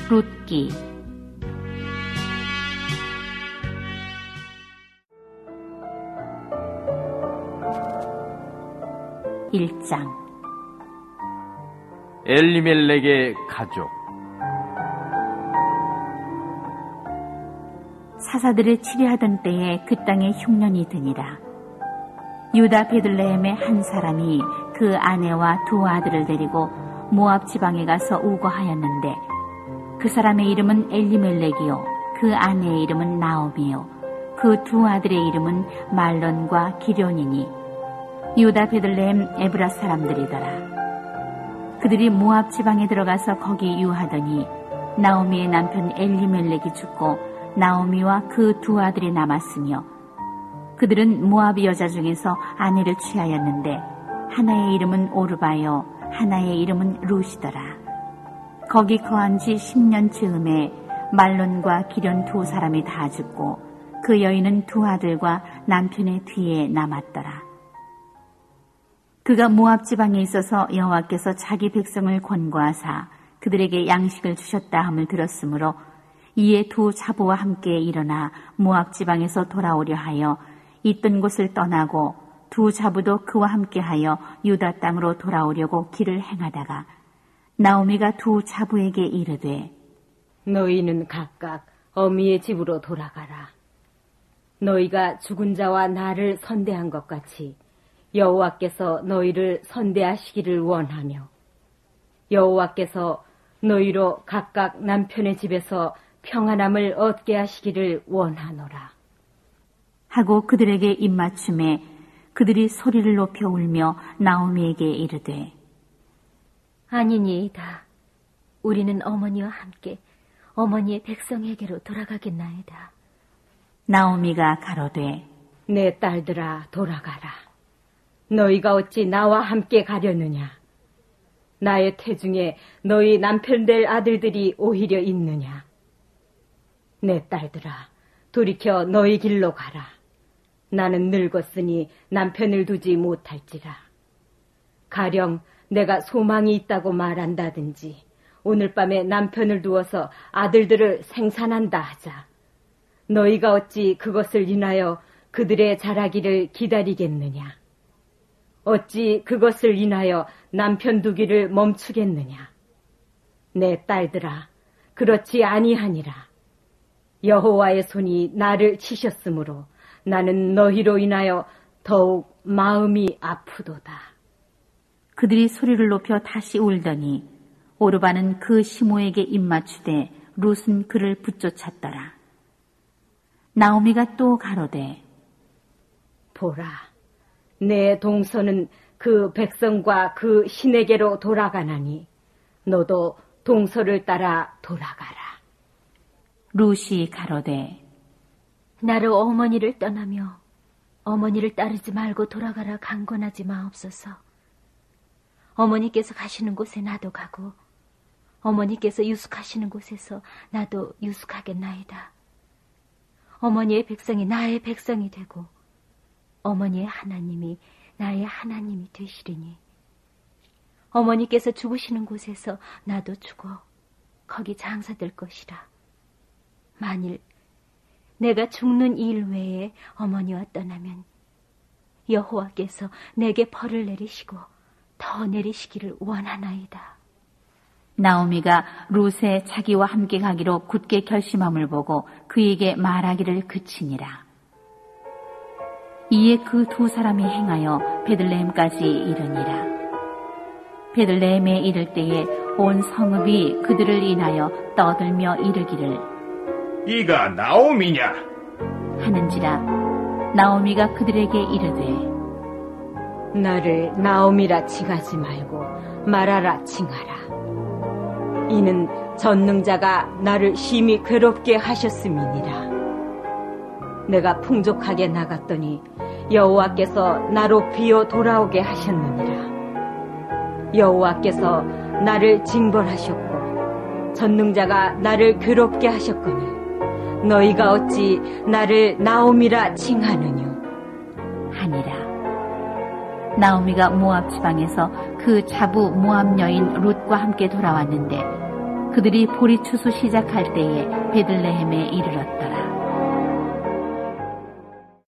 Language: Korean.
룻기 1장 엘리멜렉의 가족. 사사들을 치리하던 때에 그 땅에 흉년이 드니라. 유다 베들레헴의 한 사람이 그 아내와 두 아들을 데리고 모압 지방에 가서 우거하였는데 그 사람의 이름은 엘리멜렉이요 그 아내의 이름은 나오미요 그 두 아들의 이름은 말론과 기럐이니 유다 베들레헴 에브라 사람들이더라. 그들이 모압 지방에 들어가서 거기 유하더니 나오미의 남편 엘리멜렉이 죽고 나오미와 그 두 아들이 남았으며 그들은 모압 여자 중에서 아내를 취하였는데 하나의 이름은 오르바요 하나의 이름은 룻이더라. 거기 거한 지 10년 즈음에 말론과 기럐 두 사람이 다 죽고 그 여인은 두 아들과 남편의 뒤에 남았더라. 그가 모압 지방에 있어서 여호와께서 자기 백성을 권고하사 그들에게 양식을 주셨다 함을 들었으므로 이에 두 자부와 함께 일어나 모압 지방에서 돌아오려 하여 있던 곳을 떠나고 두 자부도 그와 함께하여 유다 땅으로 돌아오려고 길을 행하다가 나오미가 두 자부에게 이르되 너희는 각각 어미의 집으로 돌아가라. 너희가 죽은 자와 나를 선대한 것 같이 여호와께서 너희를 선대하시기를 원하며 여호와께서 너희로 각각 남편의 집에서 평안함을 얻게 하시기를 원하노라. 하고 그들에게 입맞춤에 그들이 소리를 높여 울며 나오미에게 이르되 아니니이다. 우리는 어머니와 함께 어머니의 백성에게로 돌아가겠나이다. 나오미가 가로되 내 딸들아 돌아가라. 너희가 어찌 나와 함께 가려느냐. 나의 태중에 너희 남편 될 아들들이 오히려 있느냐. 내 딸들아 돌이켜 너희 길로 가라. 나는 늙었으니 남편을 두지 못할지라. 가령 내가 소망이 있다고 말한다든지 오늘 밤에 남편을 두어서 아들들을 생산한다 하자. 너희가 어찌 그것을 인하여 그들의 자라기를 기다리겠느냐. 어찌 그것을 인하여 남편 두기를 멈추겠느냐. 내 딸들아 그렇지 아니하니라. 여호와의 손이 나를 치셨으므로 나는 너희로 인하여 더욱 마음이 아프도다. 그들이 소리를 높여 다시 울더니 오르바는 그 시모에게 입맞추되 룻은 그를 붙쫓았더라. 나오미가 또 가로되 보라, 내 동서는 그 백성과 그 신에게로 돌아가나니 너도 동서를 따라 돌아가라. 룻이 가로되 나로 어머니를 떠나며 어머니를 따르지 말고 돌아가라 강권하지 마옵소서. 어머니께서 가시는 곳에 나도 가고 어머니께서 유숙하시는 곳에서 나도 유숙하겠나이다. 어머니의 백성이 나의 백성이 되고 어머니의 하나님이 나의 하나님이 되시리니 어머니께서 죽으시는 곳에서 나도 죽어 거기 장사될 것이라. 만일 내가 죽는 일 외에 어머니와 떠나면 여호와께서 내게 벌을 내리시고 더 내리시기를 원하나이다. 나오미가 룻의 자기와 함께 가기로 굳게 결심함을 보고 그에게 말하기를 그치니라. 이에 그 두 사람이 행하여 베들레헴까지 이르니라. 베들레헴에 이를 때에 온 성읍이 그들을 인하여 떠들며 이르기를 이가 나오미냐 하는지라. 나오미가 그들에게 이르되 나를 나오미라 칭하지 말고 말하라 칭하라. 이는 전능자가 나를 심히 괴롭게 하셨음이니라. 내가 풍족하게 나갔더니 여호와께서 나로 비어 돌아오게 하셨느니라. 여호와께서 나를 징벌하셨고 전능자가 나를 괴롭게 하셨거늘 너희가 어찌 나를 나오미라 칭하느뇨 하니라. 나오미가 모압 지방에서 그 자부 모압 여인 룻과 함께 돌아왔는데 그들이 보리 추수 시작할 때에 베들레헴에 이르렀더라.